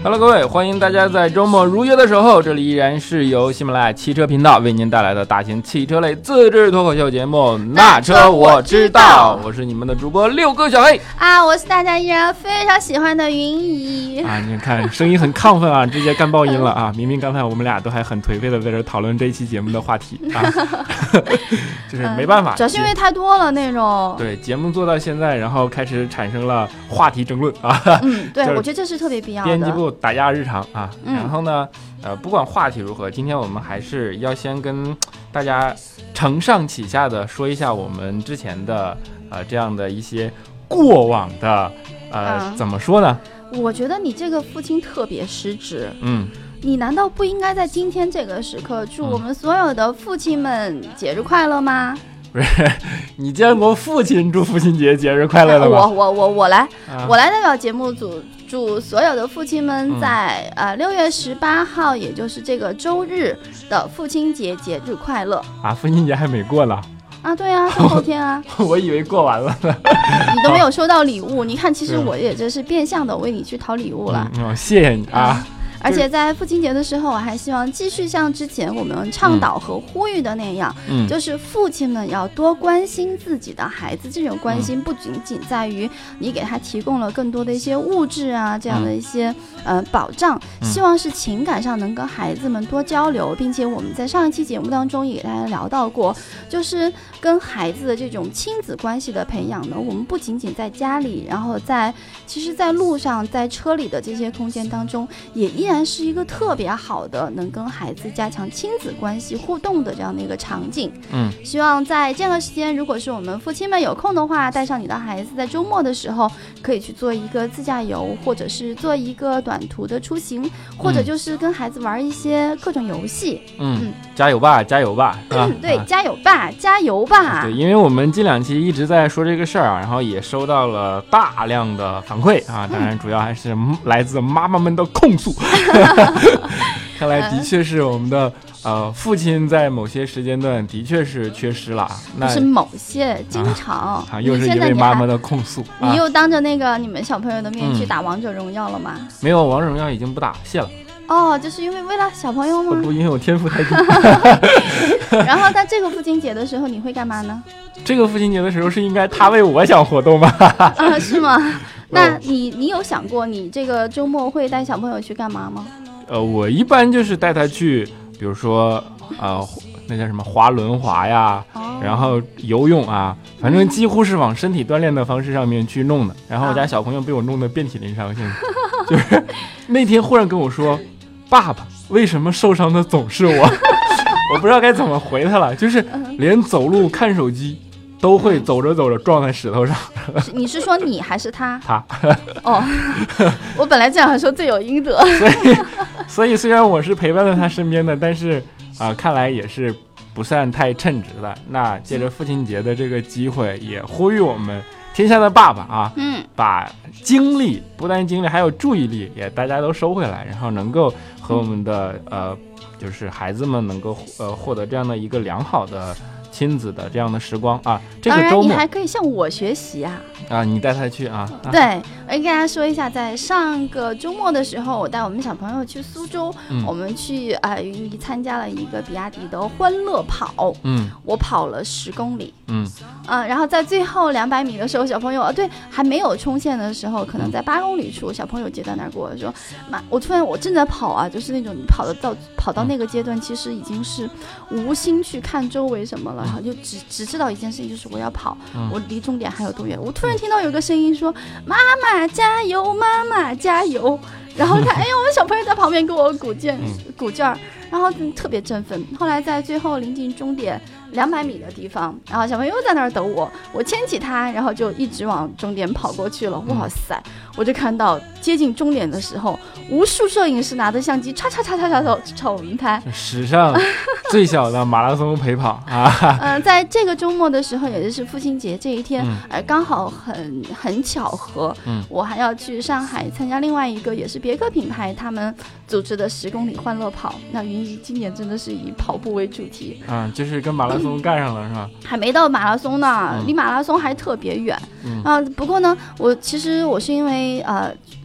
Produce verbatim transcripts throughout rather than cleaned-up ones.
Hello， 各位，欢迎大家在周末如约的守候，这里依然是由喜马拉雅汽车频道为您带来的大型汽车类自制脱口秀节目《那车我知道》，我是你们的主播六哥小黑啊，我是大家依然非常喜欢的云姨啊。你看声音很亢奋啊，直接干爆音了啊！明明刚才我们俩都还很颓废的在这讨论这一期节目的话题啊，就是没办法、嗯， 主要是因为太多了内容。 对，节目做到现在，然后开始产生了话题争论啊。 嗯，对，我觉得这是特别必要的。 编辑部打压日常啊， 嗯、 然后呢，呃，不管话题如何，今天我们还是要先跟大家承上启下的说一下我们之前的呃这样的一些过往的呃、嗯、怎么说呢？ 我觉得你这个父亲特别失职， 嗯， 你难道不应该在今天这个时刻祝我们所有的父亲们节日快乐吗？ 不是，你见过父亲祝父亲节节日快乐的吗？ 我我我我来、啊，我来代表节目组祝所有的父亲们在、嗯、呃六月十八号，也就是这个周日的父亲节节日快乐啊！父亲节还没过呢。 啊，对啊，是后天啊。 我以为过完了呢。 你都没有收到礼物，你看，其实我也这是变相的为你去讨礼物了。 嗯，哦、谢谢你啊。嗯， 而且在父亲节的时候，我还希望继续像之前我们倡导和呼吁的那样，嗯，就是父亲们要多关心自己的孩子。这种关心不仅仅在于你给他提供了更多的一些物质啊，这样的一些呃保障，希望是情感上能跟孩子们多交流，并且我们在上一期节目当中也给大家聊到过，就是跟孩子的这种亲子关系的培养呢，我们不仅仅在家里，然后在其实在路上，在车里的这些空间当中，也依然是一个特别好的能跟孩子加强亲子关系互动的这样的一个场景。 嗯， 希望在这样的时间，如果是我们父亲们有空的话，带上你的孩子，在周末的时候可以去做一个自驾游，或者是做一个短途的出行，或者就是跟孩子玩一些各种游戏。 嗯，嗯加油吧，加油吧！ 嗯，对，啊、加油吧，加油吧！ 对，因为我们近两期一直在说这个事儿啊，然后也收到了大量的反馈啊，当然主要还是来自妈妈们的控诉。看来的确是我们的呃父亲在某些时间段的确是缺失了，那不是某些，经常、 啊啊、又是一位妈妈的控诉。 你, 你又当着那个你们小朋友的面去打王者荣耀了吗？ 嗯、没有，王者荣耀已经不打，谢了。 哦，就是因为为了小朋友吗？ 不，因为我天赋太低。 然后在这个父亲节的时候你会干嘛呢？ 这个父亲节的时候是应该他为我想活动吗？ 啊，是吗？那你你有想过你这个周末会带小朋友去干嘛吗？ 呃，我一般就是带他去，比如说呃那叫什么滑轮滑呀、哦，然后游泳啊，反正几乎是往身体锻炼的方式上面去弄的。然后我家小朋友被我弄得遍体鳞伤，现在就是那天忽然跟我说：“爸爸，为什么受伤的总是我？”我不知道该怎么回他了，就是连走路看手机都会走着走着撞在石头上。 你是说你还是他？ 他。 哦，我本来这样说罪有应得。 所以，所以虽然我是陪伴在他身边的，但是啊、呃，看来也是不算太称职的。那借着父亲节的这个机会，也呼吁我们天下的爸爸啊， 嗯， 把精力，不但精力，还有注意力，也大家都收回来，然后能够和我们的、嗯、呃，就是孩子们能够呃获得这样的一个良好的亲子的这样的时光啊。这个周末当然你还可以向我学习啊。 啊，你带他去啊。 啊对，我跟大家说一下，在上个周末的时候，我带我们小朋友去苏州，嗯、我们去啊，云姨参加了一个比亚迪的欢乐跑， 嗯， 我跑了十公里， 嗯， 啊，然后在最后两百米的时候，小朋友对还没有冲线的时候，可能在八公里处，小朋友接在那儿跟我说：“妈，我突然我正在跑啊，就是那种你跑的到跑到那个阶段，其实已经是无心去看周围什么了，然后就只只知道一件事情，就是我要跑， 嗯、 我离终点还有多远。我突然听到有个声音说：“妈妈加油，妈妈加油！”然后看，哎呀，我们小朋友在旁边给我鼓劲鼓劲儿，然后特别振奋。后来在最后临近终点两百米的地方，然后小朋友又在那儿等我，我牵起他，然后就一直往终点跑过去了。哇塞！我就看到接近终点的时候，无数摄影师拿着相机，唰唰唰唰唰朝我们拍。 史上最小的马拉松陪跑啊！ 嗯、呃，在这个周末的时候，也就是父亲节这一天，呃，刚好很很巧合， 嗯， 我还要去上海参加另外一个也是别克品牌他们组织的十公里欢乐跑。那云姨今年真的是以跑步为主题， 嗯，就是跟马拉松干上了、嗯、是吧？ 还没到马拉松呢， 嗯、 离马拉松还特别远。 嗯啊，不过呢，我其实我是因为呃。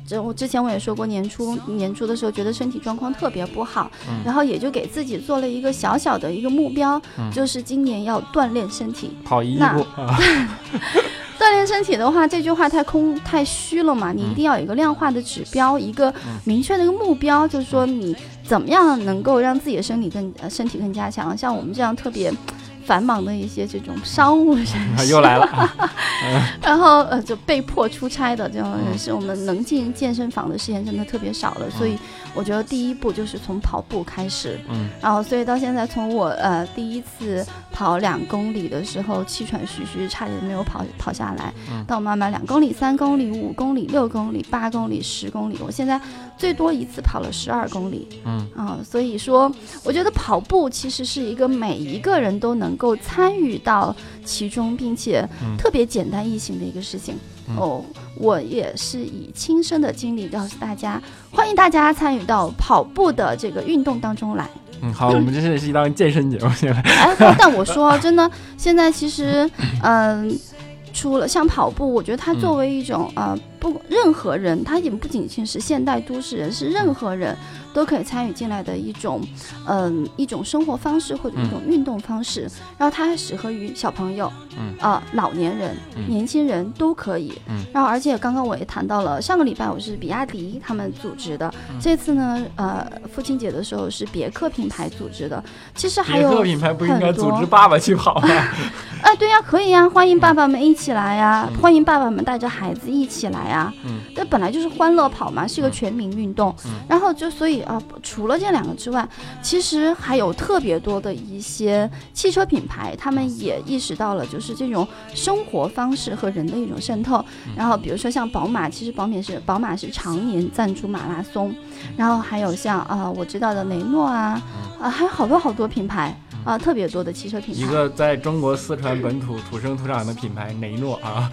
这我之前我也说过，年初年初的时候觉得身体状况特别不好， 嗯、 然后也就给自己做了一个小小的一个目标， 嗯、 就是今年要锻炼身体， 跑一步。 锻炼身体的话，这句话太空太虚了嘛，你一定要有一个量化的指标，嗯、一个明确的一个目标，就是说你怎么样能够让自己的身体更呃身体更加强。像我们这样特别繁忙的一些这种商务人士又来了， 然后呃就被迫出差的这种人士，我们能进健身房的时间真的特别少了，所以我觉得第一步就是从跑步开始，嗯，然后所以到现在从我呃第一次跑两公里的时候气喘吁吁，差点没有跑跑下来，嗯、到慢慢两公里、三公里、五公里、六公里、八公里、十公里，我现在最多一次跑了十二公里，嗯啊，所以说我觉得跑步其实是一个每一个人都能够参与到其中，并且特别简单易行的一个事情。嗯、哦，我也是以亲身的经历告诉大家，欢迎大家参与到跑步的这个运动当中来。 嗯，好，我们这是一档健身节目，现在。 哎，但我说真的，现在其实，嗯、呃，除了像跑步，我觉得它作为一种、嗯、呃，不，任何人，它也不仅仅是现代都市人，是任何人都可以参与进来的一种，嗯、呃，一种生活方式或者一种运动方式。嗯、然后它还适合于小朋友，嗯，呃，老年人、嗯、年轻人都可以。嗯，然后而且刚刚我也谈到了，上个礼拜我是比亚迪他们组织的，嗯、这次呢，呃，父亲节的时候是别克品牌组织的。其实还有别克品牌不应该组织爸爸去跑吗？ 哎，对呀、啊，可以呀、啊，欢迎爸爸们一起来呀、啊，嗯、欢迎爸爸们带着孩子一起来呀、啊。嗯，这本来就是欢乐跑嘛，是个全民运动。嗯，然后就所以啊，除了这两个之外，其实还有特别多的一些汽车品牌，他们也意识到了就是这种生活方式和人的一种渗透。然后比如说像宝马，其实宝马是宝马是常年赞助马拉松，然后还有像啊、呃、我知道的雷诺啊啊，还有好多好多品牌。啊，特别多的汽车品牌， 一个在中国四川本土土生土长的品牌雷诺啊。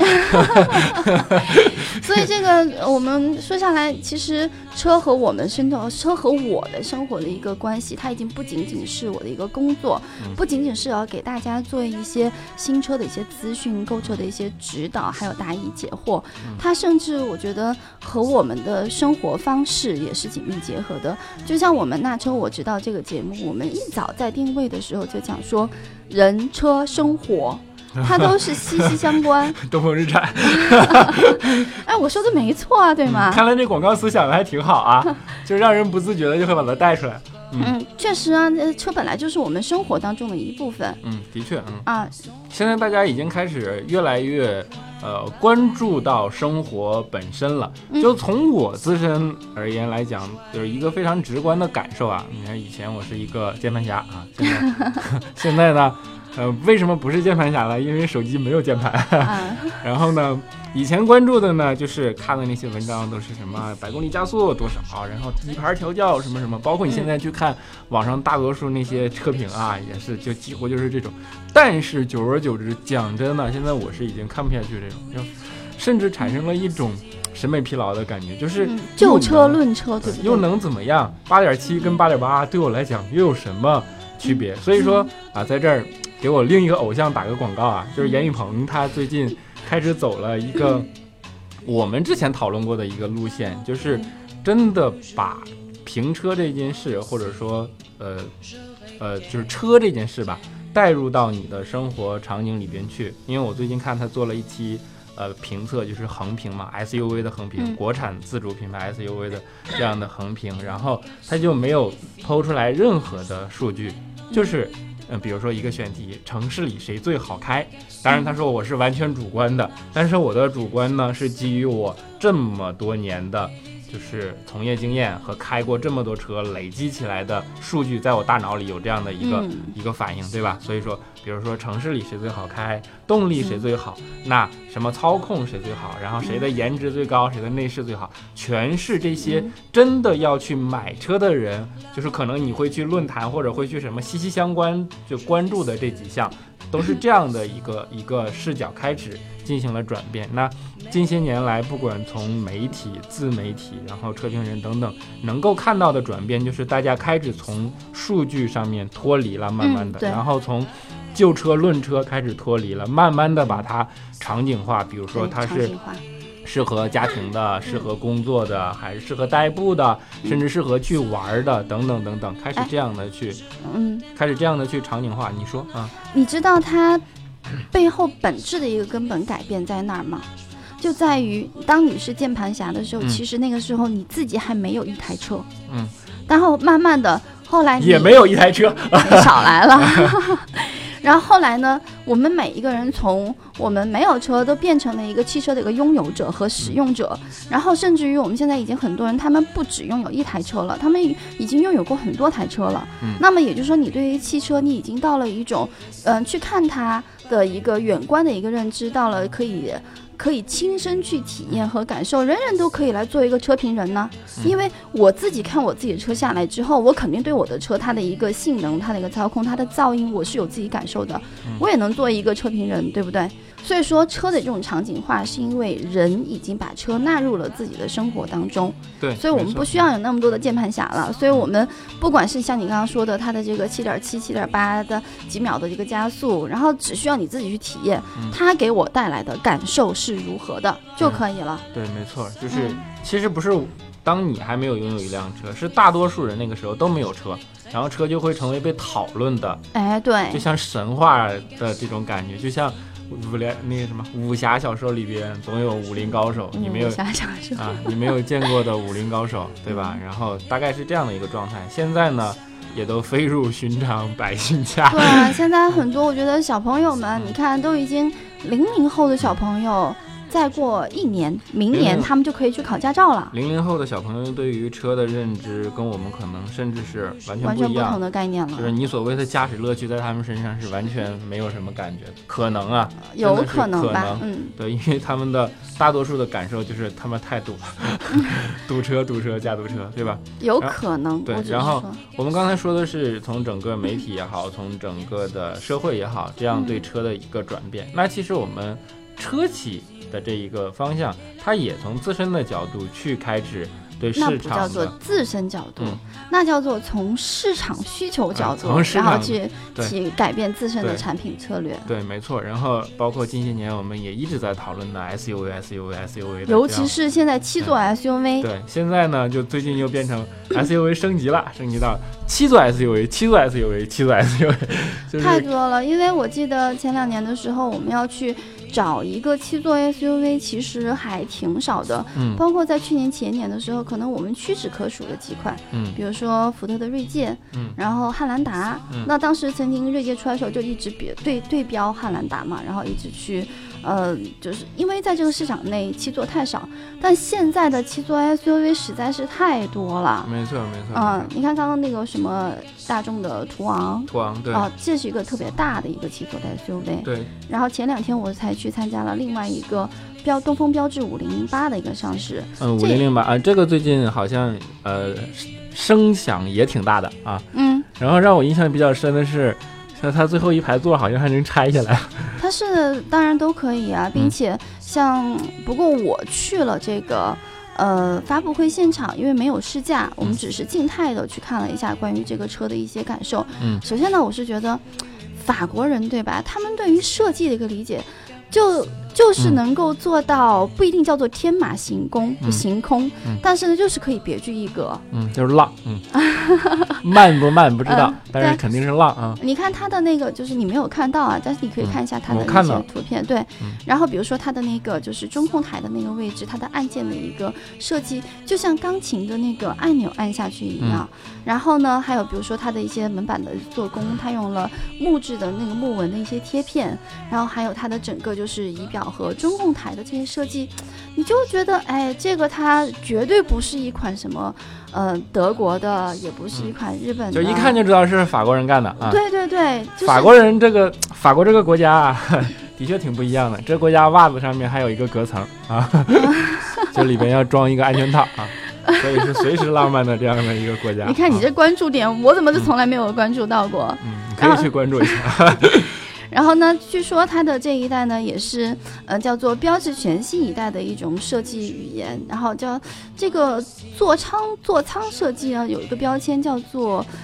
所以这个我们说下来，其实车和我们生活，车和我的生活的一个关系，它已经不仅仅是我的一个工作，嗯、不仅仅是要给大家做一些新车的一些资讯、购车的一些指导，还有答疑解惑。嗯、它甚至我觉得和我们的生活方式也是紧密结合的。就像我们那车我知道这个节目，我们一早在定位的时候就讲说人车生活它都是息息相关。 东风日产。 哎，我说的没错啊，对吗？ 嗯、看来这广告思想还挺好啊，就让人不自觉的就会把它带出来。 嗯，确、嗯、实啊，车本来就是我们生活当中的一部分。 嗯，的确，嗯啊， 现在大家已经开始越来越呃关注到生活本身了。就从我自身而言来讲，就是一个非常直观的感受啊。你看，以前我是一个键盘侠啊，现在现在呢，呃，为什么不是键盘侠呢？因为手机没有键盘。啊、然后呢？以前关注的呢，就是看的那些文章都是什么百公里加速多少，然后底盘调教什么什么，包括你现在去看网上大多数那些车评啊，也是就几乎就是这种。但是久而久之，讲真的，现在我是已经看不下去这种，就甚至产生了一种审美疲劳的感觉，就是就车论车，对不对？ 又能怎么样？八点七跟八点八对我来讲又有什么区别？所以说啊，在这儿给我另一个偶像打个广告啊，就是严雨鹏，他最近开始走了一个我们之前讨论过的一个路线，就是真的把评车这件事，或者说呃呃就是车这件事吧，带入到你的生活场景里边去。因为我最近看他做了一期呃评测，就是横评嘛 S U V 的横评、嗯、国产自主品牌 S U V 的这样的横评，然后他就没有抛出来任何的数据，就是嗯，比如说一个选题，城市里谁最好开？当然，他说我是完全主观的，但是我的主观呢是基于我这么多年的，就是从业经验和开过这么多车累积起来的数据，在我大脑里有这样的一个、嗯、一个反应，对吧？所以说，比如说城市里谁最好开，动力谁最好，嗯、那什么操控谁最好，然后谁的颜值最高，谁的内饰最好，全是这些真的要去买车的人，就是可能你会去论坛或者会去什么息息相关就关注的这几项，都是这样的一个一个视角开始进行了转变。那近些年来，不管从媒体、自媒体，然后车评人等等，能够看到的转变，就是大家开始从数据上面脱离了，慢慢的，嗯、然后从就车论车开始脱离了，慢慢的把它场景化，比如说它是适合家庭的，适合工作的，还是适合代步的，甚至适合去玩的，等等等等，开始这样的去，嗯，开始这样的去场景化。你说啊？ 你知道它背后本质的一个根本改变在哪儿吗？就在于当你是键盘侠的时候、嗯、其实那个时候你自己还没有一台车，嗯，然后慢慢的后来你也没有一台车， 少来了然后后来呢，我们每一个人从我们没有车都变成了一个汽车的一个拥有者和使用者、嗯、然后甚至于我们现在已经很多人他们不只拥有一台车了，他们已经拥有过很多台车了、嗯、那么也就是说你对于汽车你已经到了一种嗯、呃，去看它的一个远观的一个认知，到了可以可以亲身去体验和感受，人人都可以来做一个车评人呢、嗯、因为我自己看我自己的车下来之后，我肯定对我的车它的一个性能，它的一个操控，它的噪音我是有自己感受的、嗯、我也能做一个车评人，对不对？所以说车的这种场景化是因为人已经把车纳入了自己的生活当中， 对， 所以我们不需要有那么多的键盘侠了。所以我们不管是像你刚刚说的它的这个 七点七 七点八 的几秒的这个加速，然后只需要你自己去体验、嗯、它给我带来的感受是如何的就可以了、 嗯、对，没错，就是、嗯、其实不是当你还没有拥有一辆车，是大多数人那个时候都没有车，然后车就会成为被讨论的， 哎，对， 就像神话的这种感觉，就像武连那个什么武侠小说里边总有武林高手，你没有啊，你没有见过的武林高手，对吧？然后大概是这样的一个状态。现在呢，也都飞入寻常百姓家。 对啊，现在很多我觉得小朋友们，你看都已经零零后的小朋友。再过一年，明年他们就可以去考驾照了。 零零后的小朋友对于车的认知跟我们可能甚至是完全不一样， 完全不同的概念了。 就是你所谓的驾驶乐趣在他们身上是完全没有什么感觉，可能啊， 有可能吧，嗯， 对，因为他们的大多数的感受就是他们太堵了，堵车堵车加堵车，对吧？ 有可能， 对。然后我们刚才说的是从整个媒体也好，从整个的社会也好，这样对车的一个转变。嗯、那其实我们车企的这一个方向，它也从自身的角度去开始对市场的， 那不叫做自身角度、嗯、那叫做从市场需求角度、 嗯、 然后去去改变自身的产品策略。 对，对没错。然后包括近些年我们也一直在讨论的 S U V S U V S U V 的， 尤其是现在七座 S U V、 嗯、对，现在呢就最近又变成 S U V 升级了升级到七座 S U V 七座 S U V 七座 S U V 就是、 太多了。因为我记得前两年的时候我们要去找一个七座 S U V 其实还挺少的、嗯、包括在去年前年的时候可能我们屈指可数的几款、嗯、比如说福特的锐界、嗯、然后汉兰达、嗯、那当时曾经锐界出来的时候就一直比对对标汉兰达嘛，然后一直去呃，就是因为在这个市场内七座太少，但现在的七座 S U V 实在是太多了。 没错没错。 嗯，你看刚刚那个什么大众的途昂， 途昂对， 哦，这是一个特别大的一个七座的 S U V。 对。 然后前两天我才去参加了另外一个标东风标致五零零八的一个上市。 嗯，五零零八啊，这个最近好像呃声响也挺大的啊。 嗯。 然后让我印象比较深的是。那它最后一排座好像还能拆下来， 它是当然都可以啊，并且像、嗯、不过我去了这个呃发布会现场，因为没有试驾，我们只是静态的去看了一下关于这个车的一些感受。嗯，首先呢，我是觉得法国人对吧，他们对于设计的一个理解就就是能够做到不一定叫做天马行空、嗯、行空、嗯、但是呢就是可以别具一格， 嗯，就是浪，嗯慢不慢不知道、嗯、但是肯定是浪啊。 你看它的那个就是你没有看到啊，但是你可以看一下它的那些图片、嗯、对、嗯、然后比如说它的那个就是中控台的那个位置，它的按键的一个设计就像钢琴的那个按钮按下去一样、嗯、然后呢还有比如说它的一些门板的做工，它用了木质的那个木纹的一些贴片，然后还有它的整个就是仪表和中控台的这些设计，你就觉得哎，这个它绝对不是一款什么呃德国的，也不是一款日本的、 嗯、就一看就知道是法国人干的啊。 对对对、就是、 法国人这个法国这个国家啊的确挺不一样的，这国家袜子上面还有一个隔层啊就里边要装一个安全套啊，所以是随时浪漫的这样的一个国家。 你看你这关注点、啊、我怎么就从来没有关注到过。 嗯，你可以去关注一下然后呢，据说它的这一代呢，也是呃叫做标致全新一代的一种设计语言。然后叫这个座舱座舱设计呢，有一个标签叫做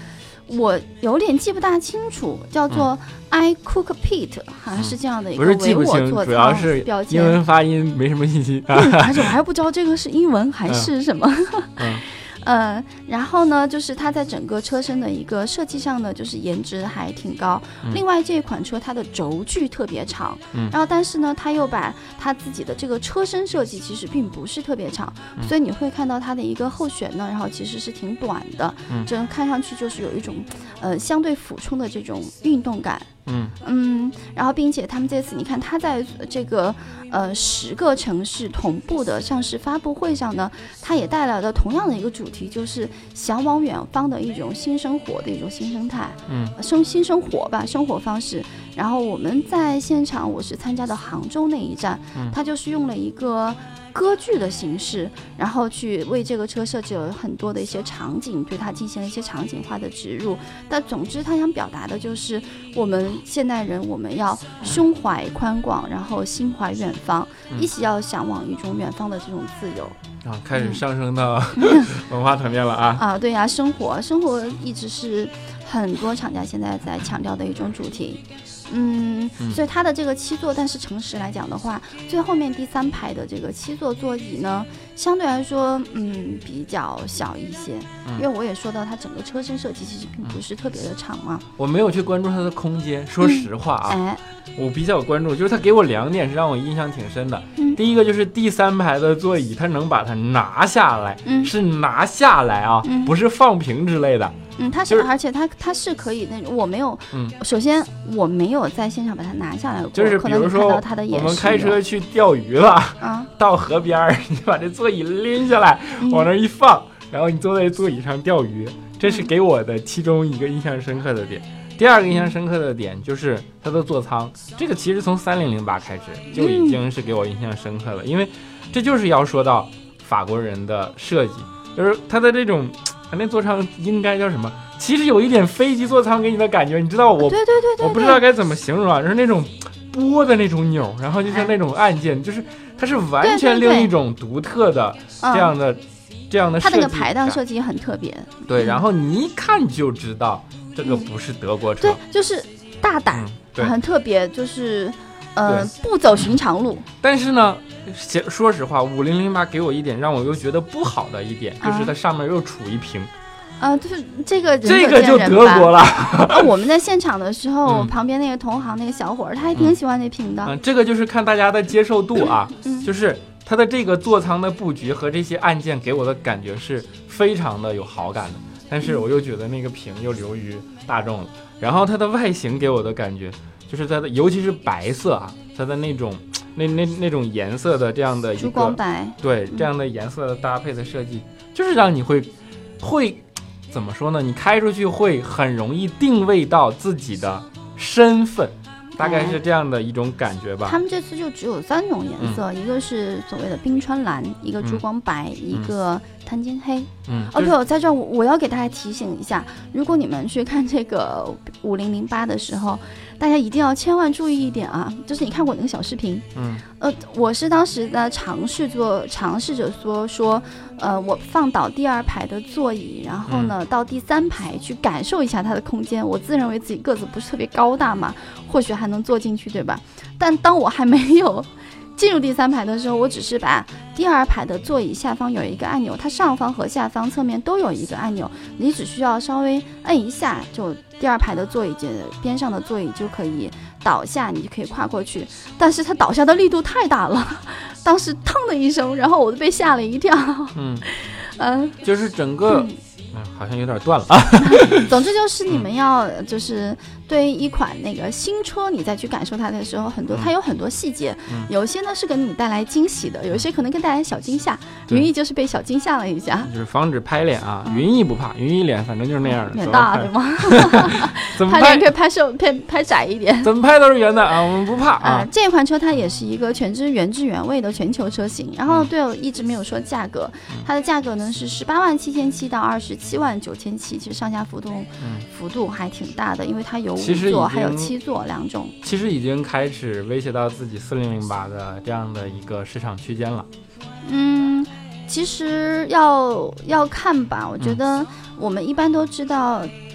我有点记不大清楚，叫做 I Cook Pete，、嗯、好像是这样的一个唯我做主要是英文发音没什么信息、 嗯、而且我还不知道这个是英文还是什么。 嗯嗯呃，然后呢，就是它在整个车身的一个设计上呢，就是颜值还挺高。嗯、另外，这一款车它的轴距特别长，嗯，然后但是呢，它又把它自己的这个车身设计其实并不是特别长，嗯、所以你会看到它的一个后悬呢，然后其实是挺短的，嗯，这看上去就是有一种呃相对俯冲的这种运动感。 嗯嗯，然后并且他们这次你看他在这个呃十个城市同步的上市发布会上呢，他也带来了同样的一个主题，就是向往远方的一种新生活的一种新生态， 嗯， 生新生活吧，生活方式。然后我们在现场，我是参加的杭州那一站，嗯，他就是用了一个歌剧的形式，然后去为这个车设计了很多的一些场景，对它进行了一些场景化的植入。但总之他想表达的就是我们现代人，我们要胸怀宽广，然后心怀远方，嗯，一起要向往一种远方的这种自由啊，开始上升到、嗯、文化层面了啊啊，对呀，生活生活一直是很多厂家现在在强调的一种主题。嗯，所以它的这个七座，但是诚实来讲的话，最后面第三排的这个七座座椅呢，相对来说，嗯，比较小一些。嗯、因为我也说到，它整个车身设计其实并不是特别的长嘛。 我没有去关注它的空间，说实话啊， 嗯、哎， 我比较关注，就是它给我两点是让我印象挺深的。嗯、第一个就是第三排的座椅，它能把它拿下来，嗯、是拿下来啊，嗯、不是放平之类的。 嗯，它是，就是、而且它它是可以那种，我没有，嗯，首先我没有在现场把它拿下来过， 就是比如说我们开车去钓鱼了，啊，到河边你把这座椅拎下来，嗯、往那一放，然后你坐在座椅上钓鱼，这是给我的其中一个印象深刻的点。第二个印象深刻的点就是它的座舱，这个其实从三零零八开始就已经是给我印象深刻了，嗯、因为这就是要说到法国人的设计，就是它的这种。它那座舱应该叫什么？其实有一点飞机座舱给你的感觉，你知道我， 对对对 对, 对， 我不知道该怎么形容啊，就是那种拨的那种钮，然后就像那种按键，哎、就是它是完全另一种独特的这样的、嗯、这样的设计。 它那个排档设计也很特别。 对，然后你一看就知道这个不是德国车， 对，就是大胆，嗯、很特别，就是呃不走寻常路。 但是呢。说实话，五零零八给我一点让我又觉得不好的一点，啊、就是它上面又杵一屏， 啊，就是这个人这个就德国了。 啊，我们在现场的时候，嗯、旁边那个同行那个小伙儿，他还挺喜欢那屏的。 嗯，这个就是看大家的接受度啊，嗯、就是它的这个座舱的布局和这些按键给我的感觉是非常的有好感的，但是我又觉得那个屏又流于大众了。然后它的外形给我的感觉就是它的，尤其是白色啊，它的那种。那那那种颜色的这样的一个珠光白， 对，这样的颜色的搭配的设计，嗯、就是让你会会怎么说呢？你开出去会很容易定位到自己的身份，大概是这样的一种感觉吧。 他们这次就只有三种颜色，嗯、一个是所谓的冰川蓝，一个珠光白，嗯、一个碳金黑。嗯 ，OK， 我在这儿我要给大家提醒一下，如果你们去看这个五零零八的时候。大家一定要千万注意一点啊！就是你看过那个小视频，嗯，呃，我是当时呢尝试做尝试着说说，呃，我放倒第二排的座椅，然后呢、嗯、到第三排去感受一下它的空间。我自认为自己个子不是特别高大嘛，或许还能坐进去，对吧？但当我还没有进入第三排的时候，我只是把第二排的座椅下方有一个按钮，它上方和下方侧面都有一个按钮，你只需要稍微摁一下，就第二排的座椅边上的座椅就可以倒下，你就可以跨过去。但是它倒下的力度太大了，当时腾的一声，然后我都被吓了一跳。嗯嗯、呃， 就是整个。嗯嗯，好像有点断了啊。 总之就是你们要就是对一款那个新车，你再去感受它的时候，很多它有很多细节，嗯、有些呢是给你带来惊喜的，有些可能给带来小惊吓。云逸就是被小惊吓了一下， 就是防止拍脸啊。云逸不怕，云逸脸反正就是那样的， 脸大对吗？ 怎么拍脸可以拍瘦拍拍窄一点， 怎么拍都是圆的啊，我们不怕啊。 呃、这款车它也是一个全之原汁原味的全球车型。然后对我一直没有说价格，它的价格呢是十八万七千七到二十七万九千七，其实上下浮动、嗯、幅度还挺大的，因为它有五座还有七座两种， 其实已经开始威胁到自己四零零八的这样的一个市场区间了。 嗯，其实要要看吧，我觉得我们一般都知道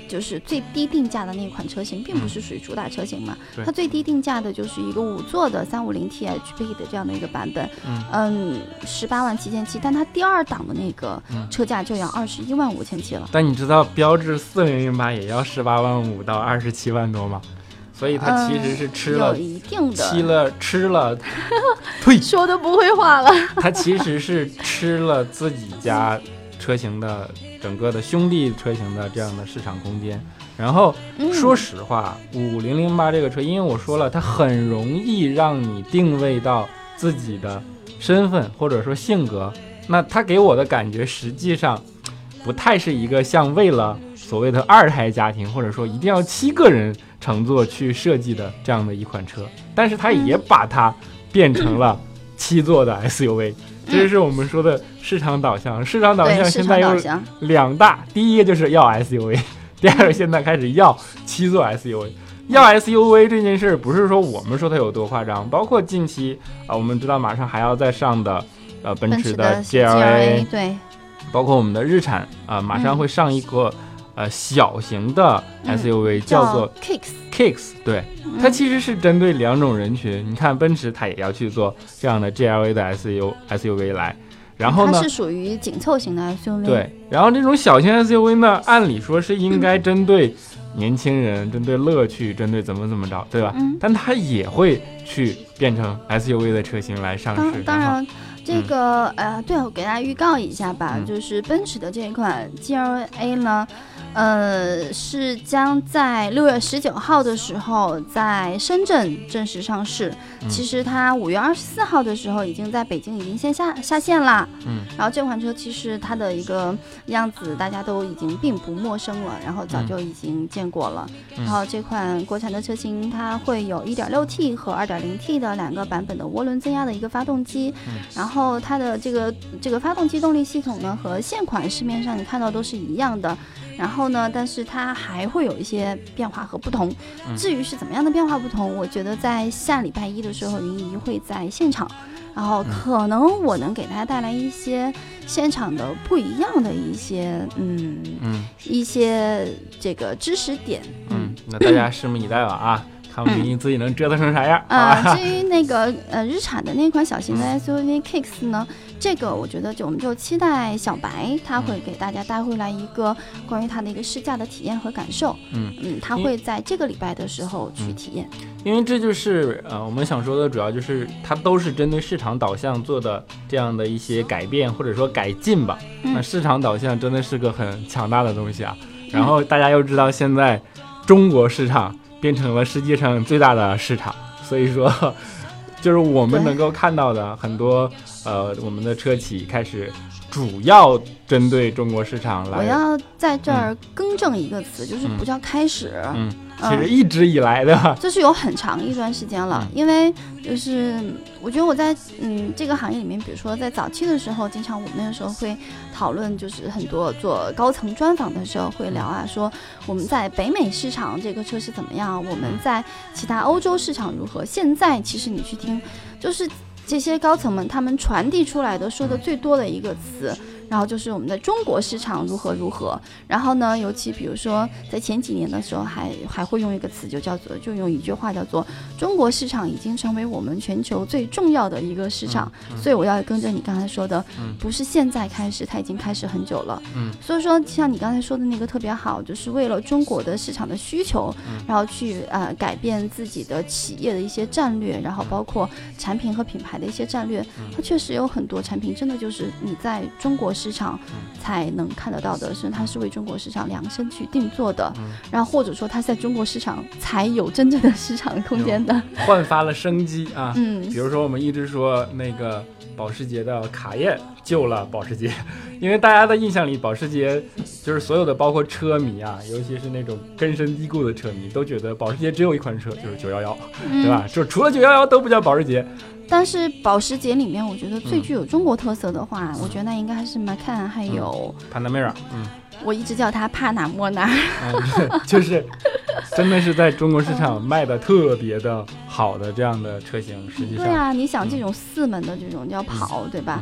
就是最低定价的那款车型，并不是属于主打车型嘛， 嗯、 它最低定价的就是一个五座的三五零 T H P 的这样的一个版本，嗯，十八万七千七，但它第二档的那个车价就要二十一万五千七了。 但你知道标致四零零八也要十八万五到二十七万多吗？所以它其实是吃了、 嗯、有一定的吃了吃了，呸， 说的不会话了。 它其实是吃了自己家车型的整个的兄弟车型的这样的市场空间。然后说实话，五零零八这个车，因为我说了，它很容易让你定位到自己的身份或者说性格。那它给我的感觉实际上不太是一个像为了所谓的二胎家庭或者说一定要七个人乘坐去设计的这样的一款车，但是它也把它变成了七座的 S U V、嗯、这是我们说的市场导向。市场导向现在有两大，第一个就是要 S U V， 第二个现在开始要七座 S U V。要 S U V 这件事不是说我们说它有多夸张，包括近期啊、呃，我们知道马上还要再上的呃奔驰的 G L A， 对， 包括我们的日产啊、呃，马上会上一个、嗯。呃，小型的 S U V、嗯、叫做 Kicks， Kicks， 对、嗯，它其实是针对两种人群。你看奔驰它也要去做这样的 G L A 的 S U V 来，然后呢， 它是属于紧凑型的 S U V， 对，然后这种小型 S U V 呢，按理说是应该针对年轻人、嗯、针对乐趣、针对怎么怎么着，对吧？嗯，但它也会去变成 S U V 的车型来上市。 当然。这个、嗯、呃，对，我给大家预告一下吧、嗯，就是奔驰的这一款 G L A 呢，呃，是将在六月十九号的时候在深圳正式上市。嗯、其实它五月二十四号的时候已经在北京已经先下下线啦。嗯，然后这款车其实它的一个样子大家都已经并不陌生了，然后早就已经见过了。嗯、然后这款国产的车型它会有 一点六 T 和 二点零 T 的两个版本的涡轮增压的一个发动机，嗯、然后。然后它的这个这个发动机动力系统呢，和现款市面上你看到都是一样的。然后呢，但是它还会有一些变化和不同。至于是怎么样的变化不同，我觉得在下礼拜一的时候，云姨会在现场，然后可能我能给大家带来一些现场的不一样的一些嗯嗯一些这个知识点。 嗯，那大家拭目以待吧啊。看我们自己能折腾成啥样、 嗯、啊？至于那个呃日产的那款小型的 S U V Kicks 呢，这个我觉得就我们就期待小白他会给大家带回来一个关于它的一个试驾的体验和感受。嗯嗯，他会在这个礼拜的时候去体验。 因为这就是呃我们想说的主要就是它都是针对市场导向做的这样的一些改变或者说改进吧。嗯、那市场导向真的是个很强大的东西啊。然后大家又知道现在中国市场变成了世界上最大的市场，所以说就是我们能够看到的很多呃我们的车企开始主要针对中国市场来。 我要在这儿更正一个词、嗯、就是不叫开始， 嗯，其实一直以来的、嗯、 就是有很长一段时间了、嗯、因为就是我觉得我在嗯这个行业里面，比如说在早期的时候，经常我们那个时候会讨论，就是很多做高层专访的时候会聊啊，说我们在北美市场这个车是怎么样，我们在其他欧洲市场如何。现在其实你去听，就是这些高层们他们传递出来的说的最多的一个词，然后就是我们的中国市场如何如何。然后呢，尤其比如说在前几年的时候还还会用一个词，就叫做就用一句话叫做中国市场已经成为我们全球最重要的一个市场、嗯嗯、所以我要跟着你刚才说的、嗯、不是现在开始，它已经开始很久了、嗯、所以说像你刚才说的那个特别好，就是为了中国的市场的需求、嗯、然后去呃改变自己的企业的一些战略，然后包括产品和品牌的一些战略、嗯、它确实有很多产品真的就是你在中国市场才能看得到的，是它是为中国市场量身去定做的、嗯、然后或者说它在中国市场才有真正的市场空间的， 焕发了生机啊。嗯，比如说我们一直说那个保时捷的卡宴救了保时捷，因为大家的印象里保时捷就是所有的包括车迷啊，尤其是那种根深蒂固的车迷都觉得保时捷只有一款车就是九一一、嗯、对吧，就除了九一一都不叫保时捷。 但是保时捷里面我觉得最具有中国特色的话、嗯、我觉得那应该还是 Macan 还有 Panamera。 嗯， 我一直叫它帕纳莫纳、 嗯、就是真的是在中国市场卖的特别的好的这样的车型。实际上对啊，你想这种四门的这种要跑、嗯、对吧、嗯、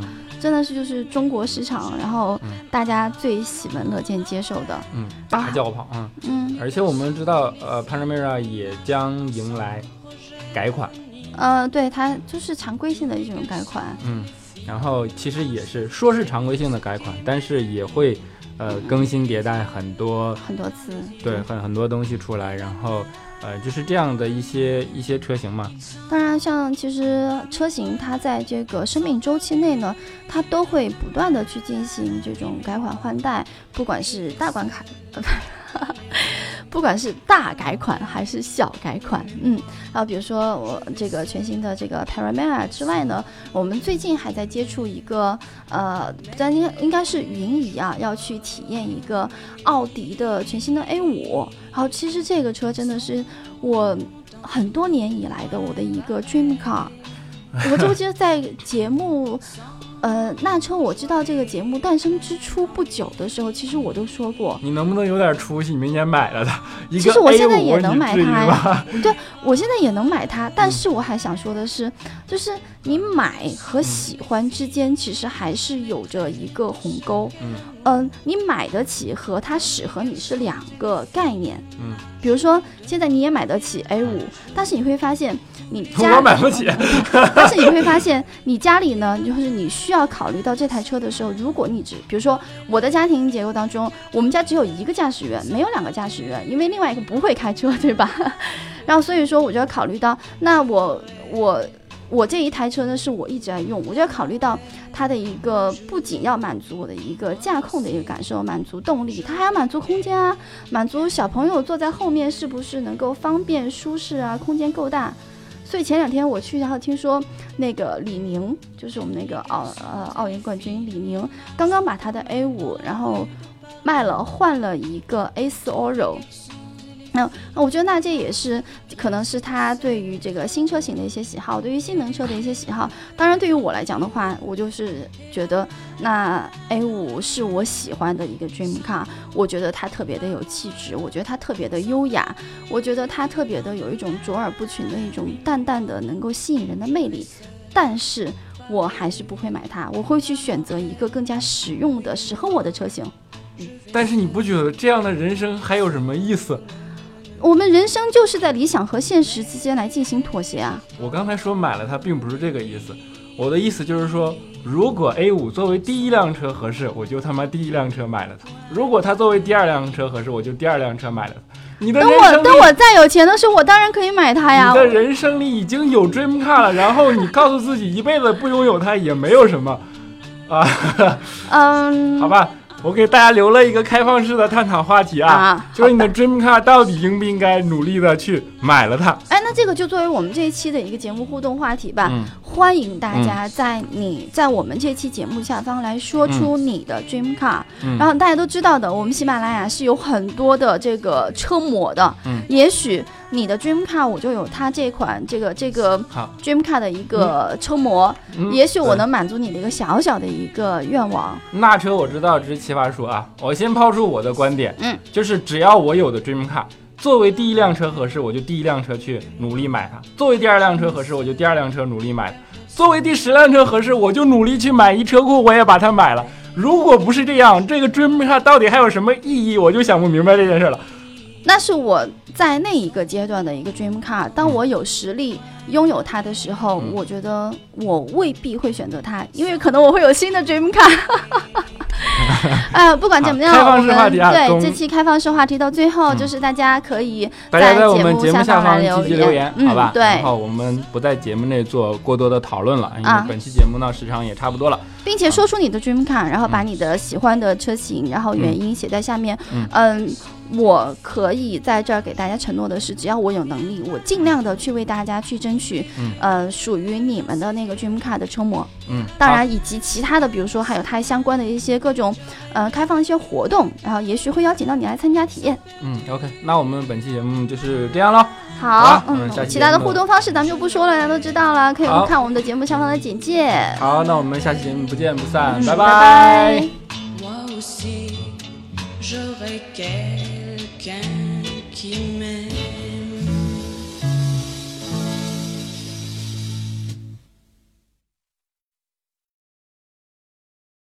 真的是就是中国市场，然后大家最喜闻乐见接受的， 嗯，大轿跑，嗯嗯，而且我们知道，呃 ，Panamera 也将迎来改款， 呃，对，它就是常规性的一种改款， 嗯，然后其实也是说是常规性的改款，但是也会呃更新迭代很多很多次， 对，很很多东西出来，然后。呃，就是这样的一些一些车型嘛。 当然，像其实车型它在这个生命周期内呢，它都会不断的去进行这种改款换代，不管是大款改，不管是大改款还是小改款，嗯，啊，比如说我这个全新的这个 Panamera 之外呢，我们最近还在接触一个呃，咱应应该是云姨啊，要去体验一个奥迪的全新的 A 五。然后其实这个车真的是我很多年以来的我的一个 dream car。我就记得在节目，呃，那车我知道这个节目诞生之初不久的时候，其实我都说过， 你能不能有点出息？你明年买了它，一个 A 五， 其实我现在也能买它呀。 对，我现在也能买它，但是我还想说的是，就是你买和喜欢之间，其实还是有着一个鸿沟。嗯。嗯、呃，你买得起和它适合你是两个概念。嗯，比如说现在你也买得起 A 五，但是你会发现你家我买不起， 但是你会发现你家里呢，就是你需要考虑到这台车的时候，如果你只比如说我的家庭结构当中，我们家只有一个驾驶员，没有两个驾驶员，因为另外一个不会开车，对吧？然后所以说我就要考虑到，那我我。我这一台车呢是我一直在用，我就要考虑到它的一个不仅要满足我的一个驾控的一个感受，满足动力，它还要满足空间啊，满足小朋友坐在后面是不是能够方便舒适啊，空间够大。所以前两天我去，然后听说那个李宁，就是我们那个奥呃奥运冠军李宁，刚刚把他的 A 五然后卖了，换了一个 A 四 Oro。那我觉得那这也是可能是他对于这个新车型的一些喜好，对于性能车的一些喜好。当然对于我来讲的话，我就是觉得那 A 五是我喜欢的一个 dream car， 我觉得它特别的有气质，我觉得它特别的优雅，我觉得它特别的有一种卓尔不群的一种淡淡的能够吸引人的魅力。但是我还是不会买它，我会去选择一个更加实用的适合我的车型。 但是你不觉得这样的人生还有什么意思？ 我们人生就是在理想和现实之间来进行妥协啊！ 我刚才说买了它并不是这个意思，我的意思就是说，如果 A 五作为第一辆车合适，我就他妈第一辆车买了它；如果它作为第二辆车合适，我就第二辆车买了它。你的人生等我等我再有钱的时候，我当然可以买它呀！ 你的人生里已经有 dream car 了，然后你告诉自己一辈子不拥有它也没有什么啊。嗯，好吧。我给大家留了一个开放式的探讨话题啊，啊就是你的 dream car 到底应不应该努力的去买了它？ 哎，那这个就作为我们这一期的一个节目互动话题吧。嗯、欢迎大家在你、嗯、在我们这期节目下方来说出你的 dream car、嗯。然后大家都知道的，我们喜马拉雅是有很多的这个车模的，嗯、也许你的 dream car 我就有它这款这个这个 dream car 的一个车模，嗯、也许我能满足你的一个小小的一个愿望。 那车我知道这是奇葩说啊，我先抛出我的观点，嗯，就是只要我有的 dream car 作为第一辆车合适，我就第一辆车去努力买它；作为第二辆车合适，我就第二辆车努力买它；作为第十辆车合适，我就努力去买一车库，我也把它买了。如果不是这样，这个 dream car 到底还有什么意义？我就想不明白这件事了。 那是我在那一个阶段的一个 dream car， 当我有实力拥有它的时候、嗯、我觉得我未必会选择它，因为可能我会有新的 dream car 呃，不管怎么样， 开放式话题啊， 对这期开放式话题到最后、嗯、就是大家可以在节目下方积极留言、 嗯、 好吧， 对， 然后我们不在节目内做过多的讨论了，因为本期节目呢时长也差不多了， 并且说出你的 dream car， 然后把你的喜欢的车型、嗯、然后原因写在下面。嗯, 嗯我可以在这儿给大家承诺的是，只要我有能力，我尽量的去为大家去争取、嗯、呃属于你们的那个 dream car 的车模。嗯，当然以及其他的，比如说还有它相关的一些各种呃开放一些活动，然后也许会邀请到你来参加体验。 嗯 OK， 那我们本期节目就是这样咯。 好，好嗯，其他的互动方式咱们就不说了，大家都知道了，可以看我们的节目下方的简介。 好，那我们下期节目不见不散，嗯、拜拜拜。 J'aurais quelqu'un qui m'aime.